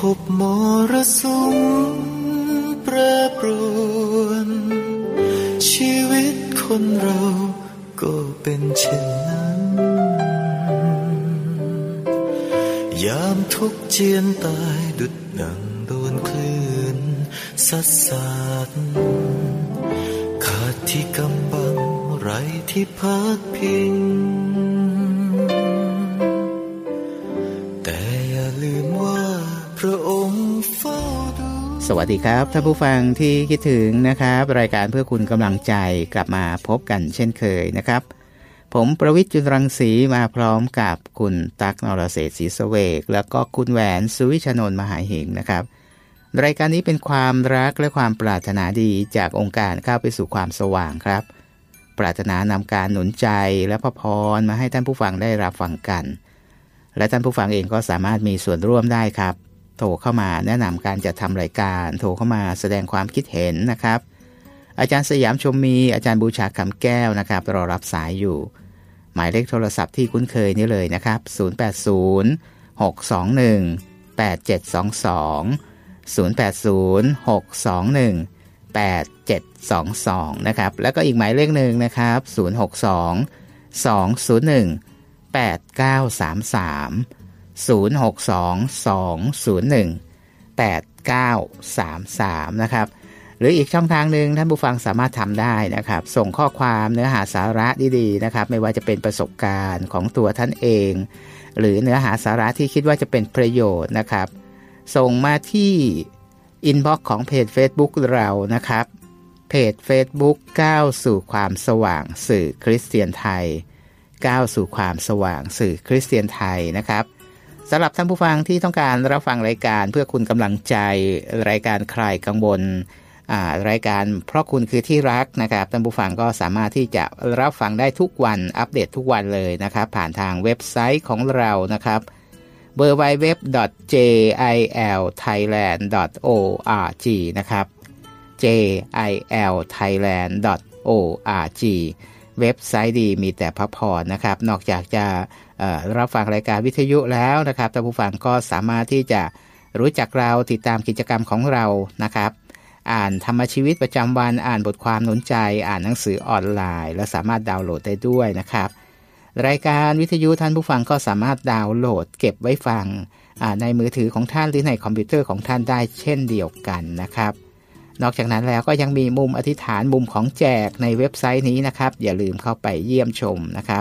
บมรสุมแปรปรวนชีวิตคนเราก็เป็นเช่นนั้นยามทุกข์เจียนตายดุจดังโดนคลื่นซัดสาดขาดที่กำบังไรที่พักพิงแต่อย่าลืมว่าพระองค์เฝ้าดูสวัสดีครับท่านผู้ฟังที่คิดถึงนะครับรายการเพื่อคุณกำลังใจกลับมาพบกันเช่นเคยนะครับผมประวิตร จุลรังสีมาพร้อมกับคุณตั๊ก นรเศรษฐ์ศรีเสวกแล้วก็คุณแหวนสุวิชนนท์มหาหิงนะครับรายการนี้เป็นความรักและความปรารถนาดีจากองค์การเข้าไปสู่ความสว่างครับปรารถนานำการหนุนใจและพระพรมาให้ท่านผู้ฟังได้รับฟังกันและท่านผู้ฟังเองก็สามารถมีส่วนร่วมได้ครับโทรเข้ามาแนะนำการจัดทำรายการโทรเข้ามาแสดงความคิดเห็นนะครับอาจารย์สยามชมมีอาจารย์บูชาคำแก้วนะครับรอรับสายอยู่หมายเลขโทรศัพท์ที่คุ้นเคยนี่เลยนะครับ080-621-8722 นะครับแล้วก็อีกหมายเลขหนึ่งนะครับ062-201-8933 นะครับหรืออีกช่องทางหนึ่งท่านผู้ฟังสามารถทำได้นะครับส่งข้อความเนื้อหาสาระดีๆนะครับไม่ว่าจะเป็นประสบการณ์ของตัวท่านเองหรือเนื้อหาสาระที่คิดว่าจะเป็นประโยชน์นะครับส่งมาที่อินบ็อกซ์ของเพจ Facebook เรานะครับเพจ Facebook ก้าวสู่ความสว่างสื่อคริสเตียนไทยก้าวสู่ความสว่างสื่อคริสเตียนไทยนะครับสำหรับท่านผู้ฟังที่ต้องการรับฟังรายการเพื่อคุณกำลังใจรายการคลายกังวลรายการเพราะคุณคือที่รักนะครับท่านผู้ฟังก็สามารถที่จะรับฟังได้ทุกวันอัปเดตทุกวันเลยนะครับผ่านทางเว็บไซต์ของเรานะครับwww.jilthailand.org นะครับ jilthailand.org เว็บไซต์ดีมีแต่พระพรนะครับนอกจากจะรับฟังรายการวิทยุแล้วนะครับท่านผู้ฟังก็สามารถที่จะรู้จักเราติดตามกิจกรรมของเรานะครับอ่านธรรมชีวิตประจำวันอ่านบทความหนุนใจอ่านหนังสือออนไลน์และสามารถดาวน์โหลดได้ด้วยนะครับรายการวิทยุท่านผู้ฟังก็สามารถดาวน์โหลดเก็บไว้ฟังในมือถือของท่านหรือในคอมพิวเตอร์ของท่านได้เช่นเดียวกันนะครับนอกจากนั้นแล้วก็ยังมีมุมอธิษฐานมุมของแจกในเว็บไซต์นี้นะครับอย่าลืมเข้าไปเยี่ยมชมนะครับ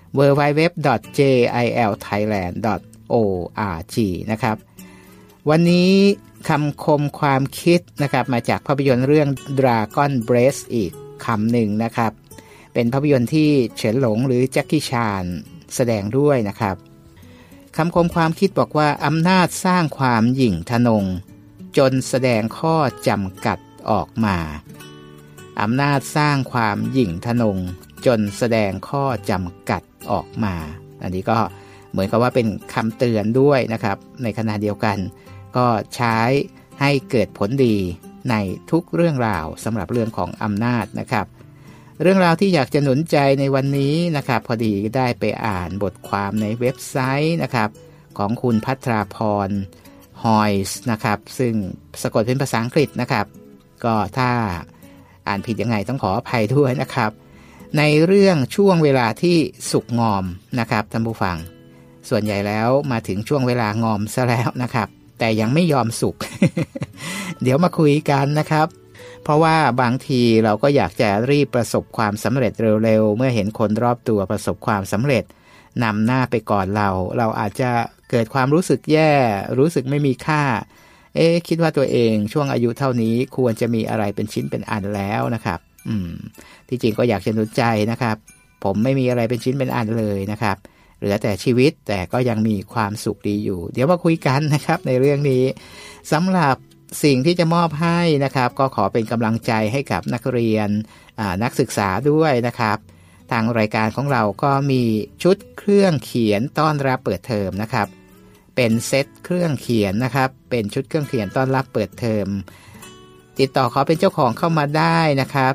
www.jilthailand.org นะครับวันนี้คำคมความคิดนะครับมาจากภาพยนตร์เรื่อง Dragon Breath อีกคำหนึ่งนะครับเป็นภาพยนตร์ที่เฉินหลงหรือแจ็คกี้ชานแสดงด้วยนะครับคำคมความคิดบอกว่าอำนาจสร้างความหยิ่งทะนงจนแสดงข้อจำกัดออกมาอำนาจสร้างความหยิ่งทะนงจนแสดงข้อจำกัดออกมาอันนี้ก็เหมือนกับว่าเป็นคำเตือนด้วยนะครับในขณะเดียวกันก็ใช้ให้เกิดผลดีในทุกเรื่องราวสำหรับเรื่องของอำนาจนะครับเรื่องราวที่อยากจะหนุนใจในวันนี้นะครับพอดีได้ไปอ่านบทความในเว็บไซต์นะครับของคุณภัทราพรฮอยส์นะครับซึ่งสะกดเป็นภาษาอังกฤษนะครับก็ถ้าอ่านผิดยังไงต้องขออภัยด้วยนะครับในเรื่องช่วงเวลาที่สุกงอมนะครับท่านผู้ฟังส่วนใหญ่แล้วมาถึงช่วงเวลางอมซะแล้วนะครับแต่ยังไม่ยอมสุก เดี๋ยวมาคุยกันนะครับเพราะว่าบางทีเราก็อยากจะรีบประสบความสำเร็จเร็วๆเมื่อเห็นคนรอบตัวประสบความสำเร็จนำหน้าไปก่อนเราอาจจะเกิดความรู้สึกแย่รู้สึกไม่มีค่าคิดว่าตัวเองช่วงอายุเท่านี้ควรจะมีอะไรเป็นชิ้นเป็นอันแล้วนะครับที่จริงก็อยากจะหนุนใจนะครับผมไม่มีอะไรเป็นชิ้นเป็นอันเลยนะครับเหลือแต่ชีวิตแต่ก็ยังมีความสุขดีอยู่เดี๋ยวมาคุยกันนะครับในเรื่องนี้สำหรับสิ่งที่จะมอบให้นะครับก็ขอเป็นกำลังใจให้กับนักเรียนนักศึกษาด้วยนะครับทางรายการของเราก็มีชุดเครื่องเขียนต้อนรับเปิดเทอมนะครับเป็นเซตเครื่องเขียนนะครับเป็นชุดเครื่องเขียนต้อนรับเปิดเทอมติดต่อขอเป็นเจ้าของเข้ามาได้นะครับ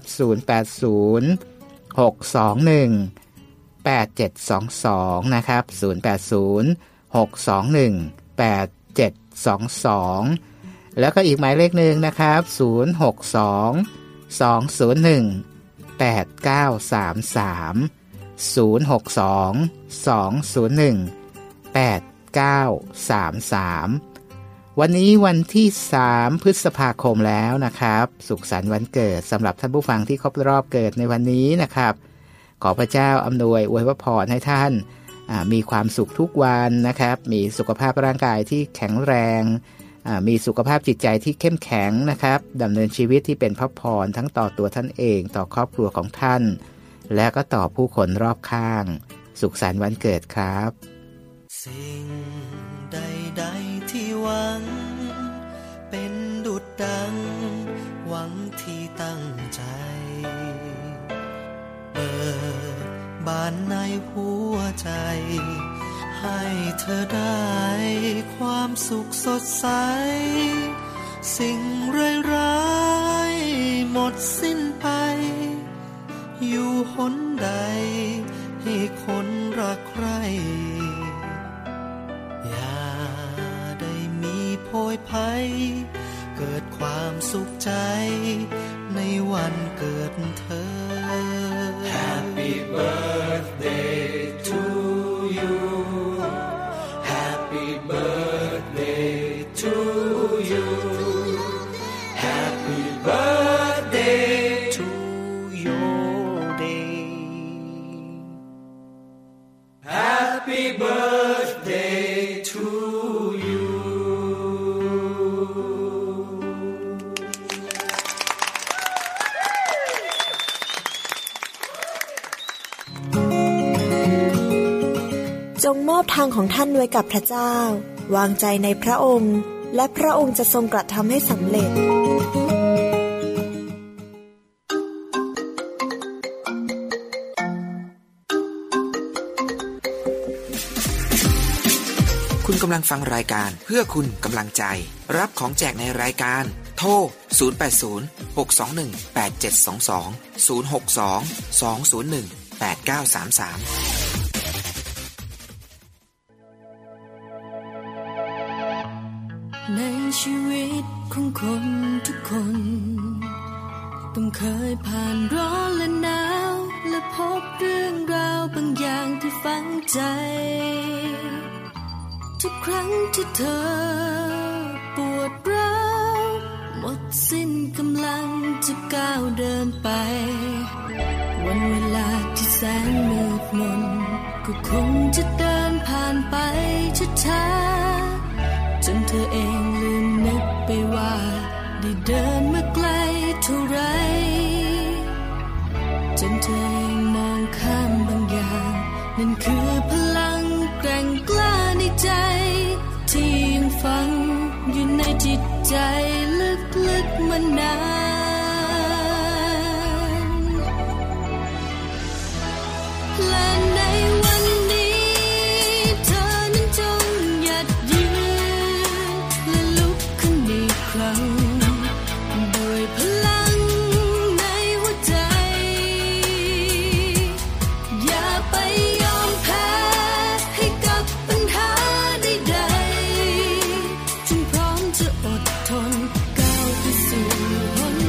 080-621-8722นะครับ080-621-8722 081222แล้วก็อีกหมายเลขหนึ่งนะครับ062-201-8933 วันนี้วันที่3พฤษภาคมแล้วนะครับสุขสันต์วันเกิดสำหรับท่านผู้ฟังที่ครบรอบเกิดในวันนี้นะครับขอพระเจ้าอำนวยอวยพรให้ท่านมีความสุขทุกวันนะครับมีสุขภาพร่างกายที่แข็งแรงมีสุขภาพจิตใจที่เข้มแข็งนะครับดำเนินชีวิตที่เป็นพระพรทั้งต่อตัวท่านเองต่อครอบครัวของท่านและก็ต่อผู้คนรอบข้างสุขสันต์วันเกิดครับสิ่งใดๆที่หวังเป็นดุจดังหวังที่ตั้งใจเปิดบานในหัวใจให้เธอได้ความสุขสดใสสิ่งร้ายๆหมดสิ้นไปอยู่หนใดให้คนรักใครอย่าได้มีโพยภัยเกิดความสุขใจในวันเกิดเธอ Happy birthday to you Happy birthday to you Happy birthday to your day Happy birthday to you จงมอบทางของท่านไว้กับพระเจ้าวางใจในพระองค์และพระองค์จะทรงกระทำให้สำเร็จคุณกำลังฟังรายการเพื่อคุณกำลังใจรับของแจกในรายการโทร0806218722 062-201-8933 ในชีวิตของคนทุกคนต้องเคยผ่านร้อนและหนาวและพบเรื่องราวบางอย่างที่ฝังใจทุกครั้งที่เธอปวดร้าวหมดสิ้นกำลังจะก้าวเดินไปวันเวลาที่แสนมืดมนก็คงจะเดินผ่านไปช้าๆจนเธอเองลืมนึกไปว่าได้เดินมาไกลเท่าไรจนเธอเองมองข้ามบางอย่างนั่นคือพลังแกร่งกล้าในใจที่ยังฝังอยู่ในจิตใจลึกๆมานานและในวันนี้เธอนั้นจงหยัดยืนและลุกขึ้นอีกครั้งด้วยพลังในหัวใจอย่าไปยอมแพ้ให้กับปัญหาใดๆจงพร้อมจะอดทนก้าวไปสู่หน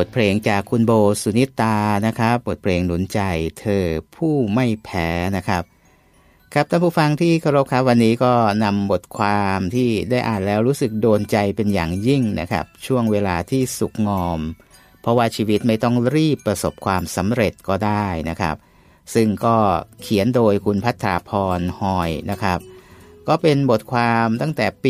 ทเพลงจากคุณโบสุนิตานะครับบทเพลงหนุนใจเธอผู้ไม่แพ้นะครับครับท่านผู้ฟังที่เคารพครับวันนี้ก็นำบทความที่ได้อ่านแล้วรู้สึกโดนใจเป็นอย่างยิ่งนะครับช่วงเวลาที่สุขงอมเพราะว่าชีวิตไม่ต้องรีบประสบความสำเร็จก็ได้นะครับซึ่งก็เขียนโดยคุณภัทราพรหอยนะครับก็เป็นบทความตั้งแต่ปี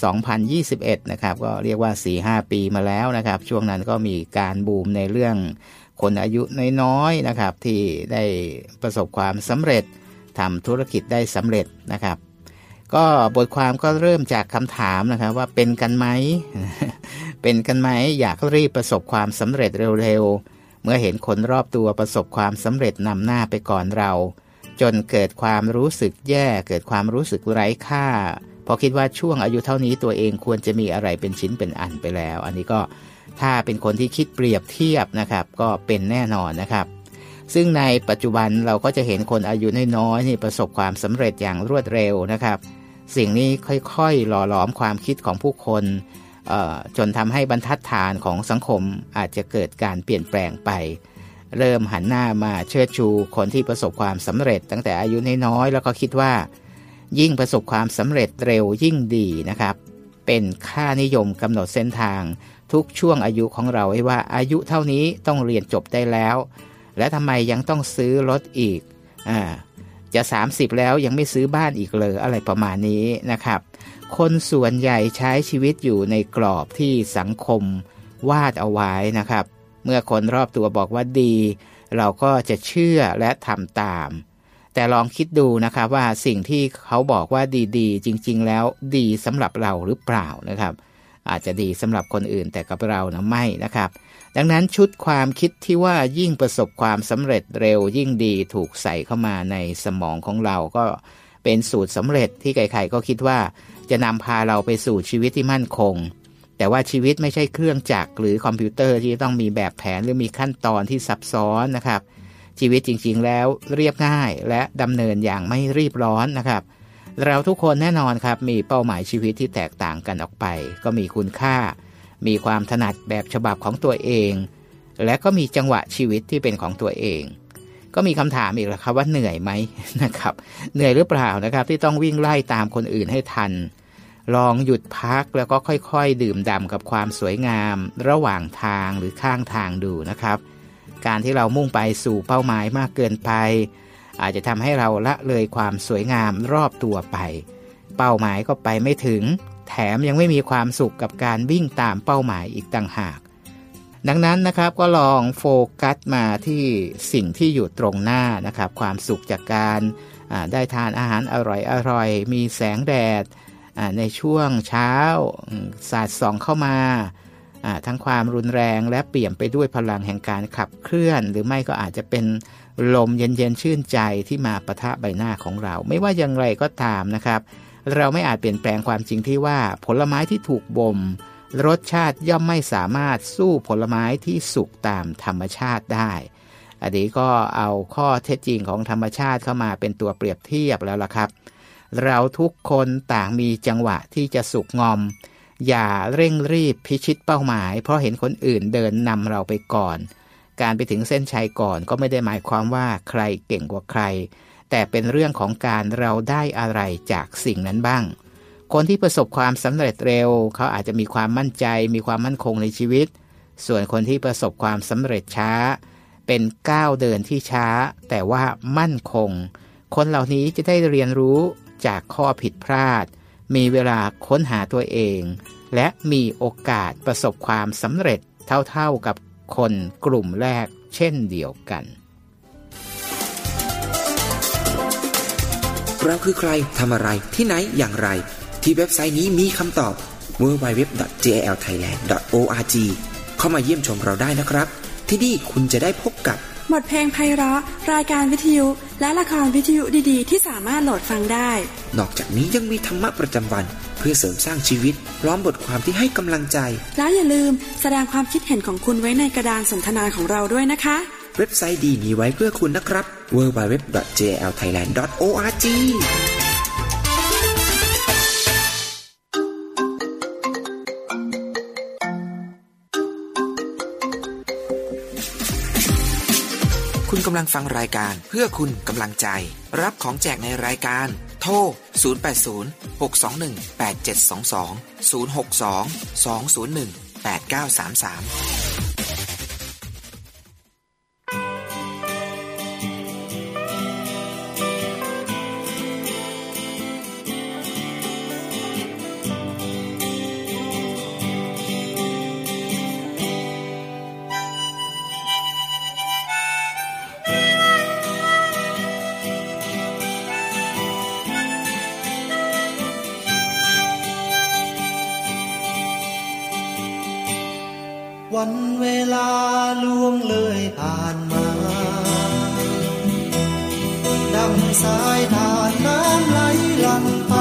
2021 นะครับก็เรียกว่า 4-5 ปีมาแล้วนะครับช่วงนั้นก็มีการบูมในเรื่องคนอายุน้อยๆนะครับที่ได้ประสบความสำเร็จทำธุรกิจได้สำเร็จนะครับก็บทความก็เริ่มจากคำถามนะครับว่าเป็นกันไหม เป็นกันไหมอยากรีบประสบความสำเร็จเร็วๆเมื่อเห็นคนรอบตัวประสบความสำเร็จนำหน้าไปก่อนเราจนเกิดความรู้สึกแย่เกิดความรู้สึกไร้ค่าเพราะคิดว่าช่วงอายุเท่านี้ตัวเองควรจะมีอะไรเป็นชิ้นเป็นอันไปแล้วอันนี้ก็ถ้าเป็นคนที่คิดเปรียบเทียบนะครับก็เป็นแน่นอนนะครับซึ่งในปัจจุบันเราก็จะเห็นคนอายุน้อยๆนี่ประสบความสำเร็จอย่างรวดเร็วนะครับสิ่งนี้ค่อยๆหล่อหลอมความคิดของผู้คนจนทำให้บรรทัดฐานของสังคมอาจจะเกิดการเปลี่ยนแปลงไปเริ่มหันหน้ามาเชิดชูคนที่ประสบความสำเร็จตั้งแต่อายุน้อยๆแล้วก็คิดว่ายิ่งประสบความสำเร็จเร็วยิ่งดีนะครับเป็นค่านิยมกำหนดเส้นทางทุกช่วงอายุของเราให้ว่าอายุเท่านี้ต้องเรียนจบได้แล้วและทำไมยังต้องซื้อรถอีกจะ30แล้วยังไม่ซื้อบ้านอีกเลยอะไรประมาณนี้นะครับคนส่วนใหญ่ใช้ชีวิตอยู่ในกรอบที่สังคมวาดเอาไว้นะครับเมื่อคนรอบตัวบอกว่าดีเราก็จะเชื่อและทำตามแต่ลองคิดดูนะครับว่าสิ่งที่เขาบอกว่าดีๆจริงๆแล้วดีสำหรับเราหรือเปล่านะครับอาจจะดีสำหรับคนอื่นแต่กับเรานะไม่นะครับดังนั้นชุดความคิดที่ว่ายิ่งประสบความสำเร็จเร็วยิ่งดีถูกใส่เข้ามาในสมองของเราก็เป็นสูตรสำเร็จที่ใครๆก็คิดว่าจะนำพาเราไปสู่ชีวิตที่มั่นคงแต่ว่าชีวิตไม่ใช่เครื่องจักรหรือคอมพิวเตอร์ที่ต้องมีแบบแผนหรือมีขั้นตอนที่ซับซ้อนนะครับชีวิตจริงๆแล้วเรียบง่ายและดำเนินอย่างไม่รีบร้อนนะครับเราทุกคนแน่นอนครับมีเป้าหมายชีวิตที่แตกต่างกันออกไปก็มีคุณค่ามีความถนัดแบบฉบับของตัวเองและก็มีจังหวะชีวิตที่เป็นของตัวเองก็มีคำถามอีกแล้วครับว่าเหนื่อยไหมนะครับเหนื่อยหรือเปล่านะครับที่ต้องวิ่งไล่ตามคนอื่นให้ทันลองหยุดพักแล้วก็ค่อยๆดื่มด่ำกับความสวยงามระหว่างทางหรือข้างทางดูนะครับการที่เรามุ่งไปสู่เป้าหมายมากเกินไปอาจจะทำให้เราละเลยความสวยงามรอบตัวไปเป้าหมายก็ไปไม่ถึงแถมยังไม่มีความสุขกับการวิ่งตามเป้าหมายอีกต่างหากดังนั้นนะครับก็ลองโฟกัสมาที่สิ่งที่อยู่ตรงหน้านะครับความสุขจากการได้ทานอาหารอร่อยๆมีแสงแดดในช่วงเช้าสาดส่องเข้ามาทั้งความรุนแรงและเปี่ยมไปด้วยพลังแห่งการขับเคลื่อนหรือไม่ก็อาจจะเป็นลมเย็นๆชื่นใจที่มาปะทะใบหน้าของเราไม่ว่าอย่างไรก็ตามนะครับเราไม่อาจเปลี่ยนแปลงความจริงที่ว่าผลไม้ที่ถูกบ่มรสชาติย่อมไม่สามารถสู้ผลไม้ที่สุกตามธรรมชาติได้อันนี้ก็เอาข้อเท็จจริงของธรรมชาติเข้ามาเป็นตัวเปรียบเทียบแล้วล่ะครับเราทุกคนต่างมีจังหวะที่จะสุกงอมอย่าเร่งรีบพิชิตเป้าหมายเพราะเห็นคนอื่นเดินนำเราไปก่อนการไปถึงเส้นชัยก่อนก็ไม่ได้หมายความว่าใครเก่งกว่าใครแต่เป็นเรื่องของการเราได้อะไรจากสิ่งนั้นบ้างคนที่ประสบความสำเร็จเร็วเขาอาจจะมีความมั่นใจมีความมั่นคงในชีวิตส่วนคนที่ประสบความสำเร็จช้าเป็นก้าวเดินที่ช้าแต่ว่ามั่นคงคนเหล่านี้จะได้เรียนรู้จากข้อผิดพลาดมีเวลาค้นหาตัวเองและมีโอกาสประสบความสำเร็จเท่าๆกับคนกลุ่มแรกเช่นเดียวกันเราคือใครทำอะไรที่ไหนอย่างไรที่เว็บไซต์นี้มีคำตอบ www.jalthailand.org เข้ามาเยี่ยมชมเราได้นะครับที่นี่คุณจะได้พบกับบทเพลงไพเราะรายการวิทยุและละครวิทยุดีๆที่สามารถโหลดฟังได้นอกจากนี้ยังมีธรรมะประจำวันเพื่อเสริมสร้างชีวิตพร้อมบทความที่ให้กำลังใจแล้วอย่าลืมแสดงความคิดเห็นของคุณไว้ในกระดานสนทนาของเราด้วยนะคะเว็บไซต์ดีมีไว้เพื่อคุณนะครับ www.jalthailand.org คุณกำลังฟังรายการเพื่อคุณกำลังใจรับของแจกในรายการโทร0806218722 วันเวลาล่วงเลยผ่านมาดังสายทานน้ำไหลหลั่งไป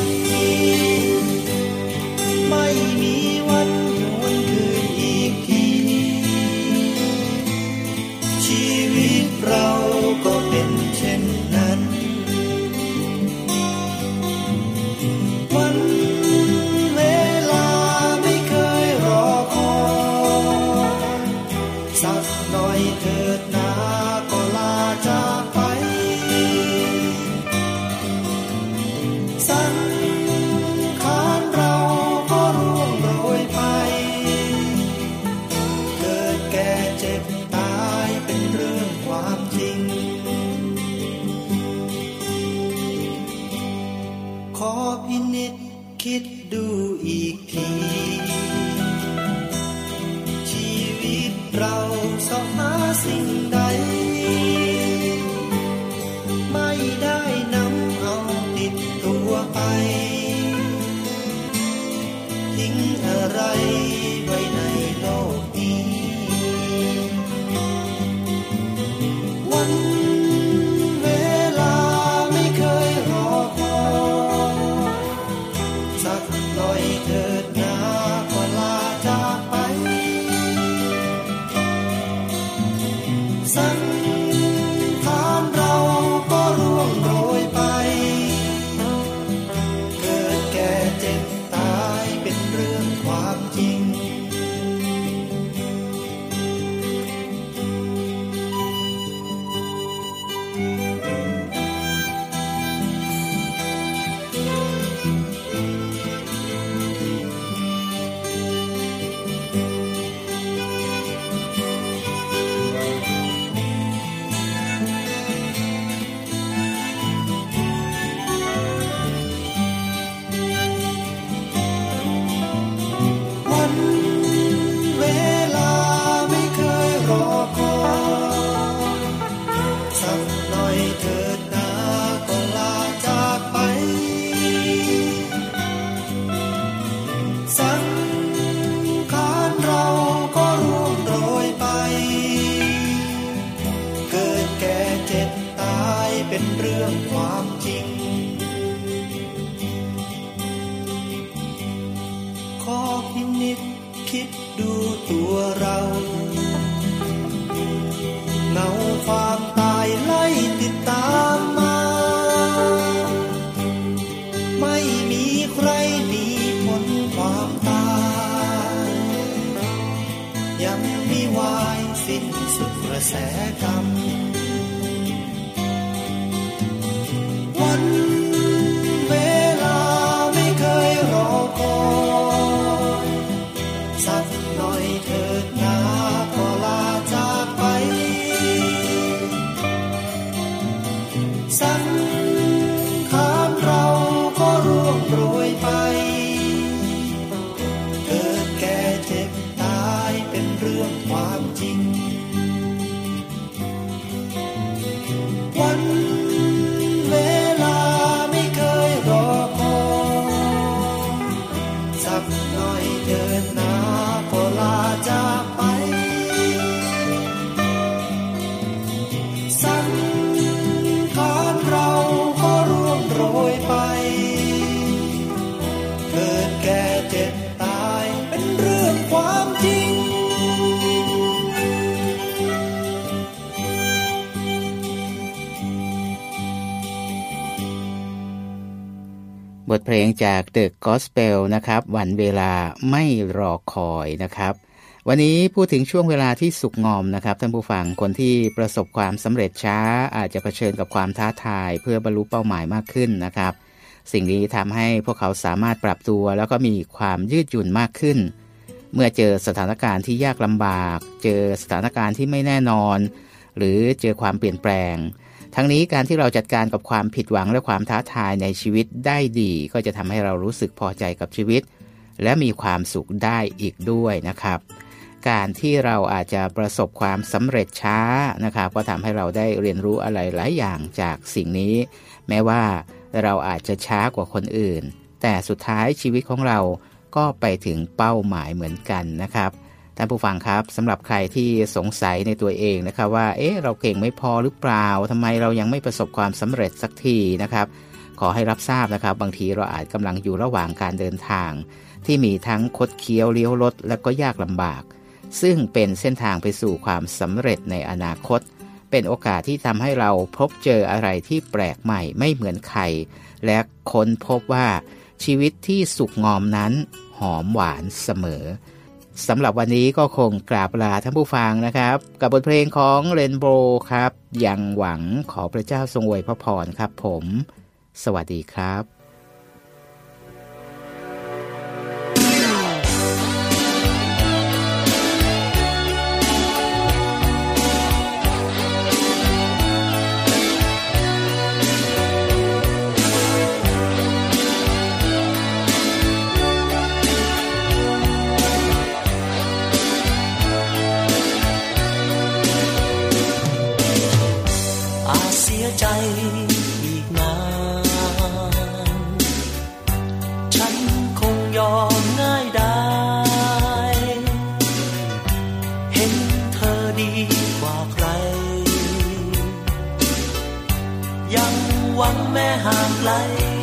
ไม่มีวันหวนคืนอีกทีชีวิตเราก็เป็นเช่นนั้นวันเวลาไม่เคยรอคอยสักหน่อยเถิดนาก็ลาจากไปสังขารเราก็ร่วงโรยไปเกิดแก่เจ็บตายเป็นเรื่องความจริงขอพินิจคิดดูอีกทีชีวิตเราสอบหาสิ่งใดไม่ได้นำเอาติดตัวไปทิ้งอะไรไว้ในโลกนี้วันเวลาไม่เคยรอคอยสักหน่อยเถิดนาก็ลาจากไปสังขารเราก็ร่วงโรยไปเกิดแก่เจ็บตายเป็นเรื่องความจริงวันเวลาไม่เคยรอคอยสักหน่อยเถิดนาก็ลาจากไปสังขารเราก็ร่วงโรยไปเกิดแก่เจ็บตายเป็นเรื่องความจริงขอพินิจคิดดูตัวเราเงาความตายไล่ติดตามมาไม่มีใครหนีพ้นความตายยังมีวายสิ้นสุดกระแสกรรมวันเวลาไม่เคยรอคอยสักหน่อยเถิดนาก็ลาจากไปสังขารเราก็ร่วงโรยไปเกิดแก่เจ็บตายเป็นเรื่องความจริงวันเวลาไม่เคยรอคอยสักหน่อยเถิดนาก็ลาจากไปสังขารเราก็ร่วงโรยไปเกิดแก่เจ็บตายเป็นเรื่องความจริงบทเพลงจาก The Gospel นะครับวันเวลาไม่รอคอยนะครับวันนี้พูดถึงช่วงเวลาที่สุกงอมนะครับท่านผู้ฟังคนที่ประสบความสำเร็จช้าอาจจะเผชิญกับความท้าทายเพื่อบรรลุเป้าหมายมากขึ้นนะครับสิ่งนี้ทำให้พวกเขาสามารถปรับตัวแล้วก็มีความยืดหยุ่นมากขึ้นเมื่อเจอสถานการณ์ที่ยากลำบากเจอสถานการณ์ที่ไม่แน่นอนหรือเจอความเปลี่ยนแปลงทั้งนี้การที่เราจัดการกับความผิดหวังและความท้าทายในชีวิตได้ดีก็จะทำให้เรารู้สึกพอใจกับชีวิตและมีความสุขได้อีกด้วยนะครับการที่เราอาจจะประสบความสำเร็จช้านะครับก็ทำให้เราได้เรียนรู้อะไรหลายอย่างจากสิ่งนี้แม้ว่าเราอาจจะช้ากว่าคนอื่นแต่สุดท้ายชีวิตของเราก็ไปถึงเป้าหมายเหมือนกันนะครับท่านผู้ฟังครับสำหรับใครที่สงสัยในตัวเองนะครับว่าเราเก่งไม่พอหรือเปล่าทำไมเรายังไม่ประสบความสำเร็จสักทีนะครับขอให้รับทราบนะครับบางทีเราอาจกำลังอยู่ระหว่างการเดินทางที่มีทั้งคดเคี้ยวเลี้ยวรถและก็ยากลำบากซึ่งเป็นเส้นทางไปสู่ความสำเร็จในอนาคตเป็นโอกาสที่ทำให้เราพบเจออะไรที่แปลกใหม่ไม่เหมือนใครและค้นพบว่าชีวิตที่สุขงอมนั้นหอมหวานเสมอสำหรับวันนี้ก็คงกราบลาท่านผู้ฟังนะครับกับบทเพลงของเรนโบว์ครับยังหวังขอพระเจ้าทรงอวยพระพรครับผมสวัสดีครับใจอีกนานฉันคงยอมง่ายได้เห็นเธอดีกว่าใครยังหวังแม้ห่างไกล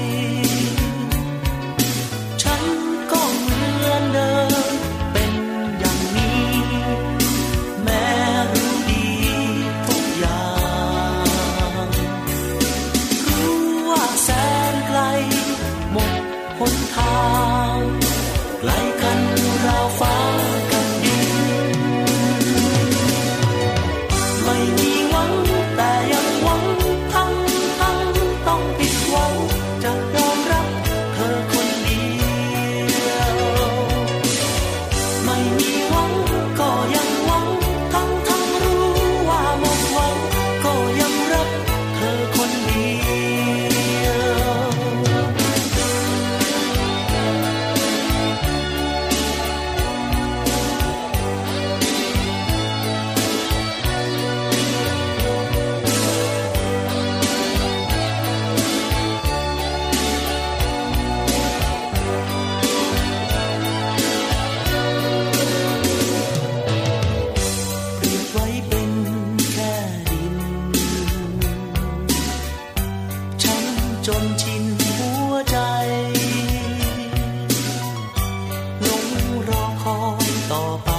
ฉันก็เหมือนเดิมเป็นอย่างนี้แม้รู้ดีทุกอย่างแสนไกลหมดหนทางไกลกันราวฟ้ากับดินไม่มีหวังแต่ยังหวังทั้งต้องผิดหวังจะยอมรับเธอคนเดียวไม่มีหวังก็ยังหวังทั้งรู้ว่าหมดหวังก็ยังรักเธอคนเดียวจนชินหัวใจหลงรอคอยต่อไป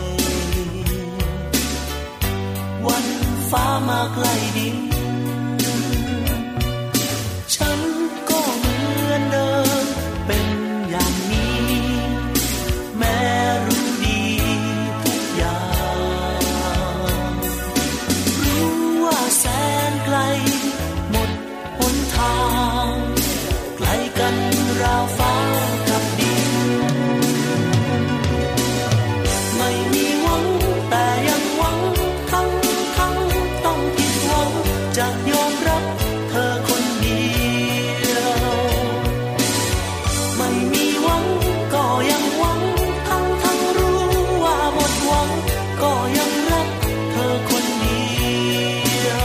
วันฟ้ามาใกล้ดินฉันก็เหมือนเดิมเป็นอย่างนี้แม้รู้ดีทุกอย่างรู้ว่าแสนไกลหมดหนทางไกลกันราวฟ้ากับดินไม่มีหวังแต่ยังหวังทั้งต้องผิดหวังจะยอมรับเธอคนเดียวไม่มีหวังก็ยังหวังทั้งรู้ว่าหมดหวังก็ยังรักเธอคนเดียว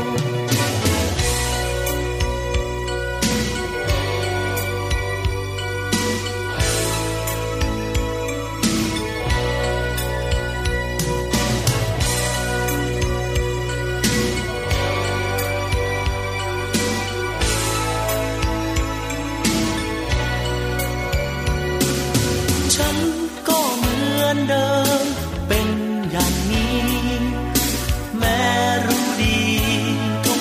ฉันก็เหมือนเดิมเป็นอย่างนี้แม้รู้ดีทุก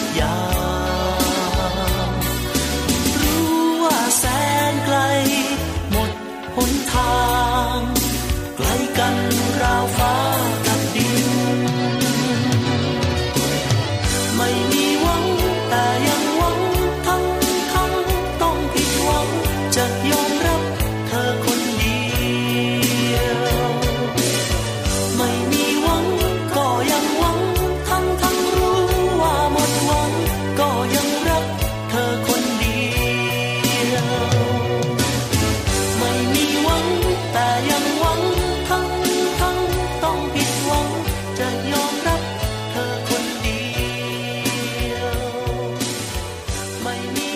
อย่างรู้ว่าแสนไกลหมดหนทางไกลกันราวไม่มี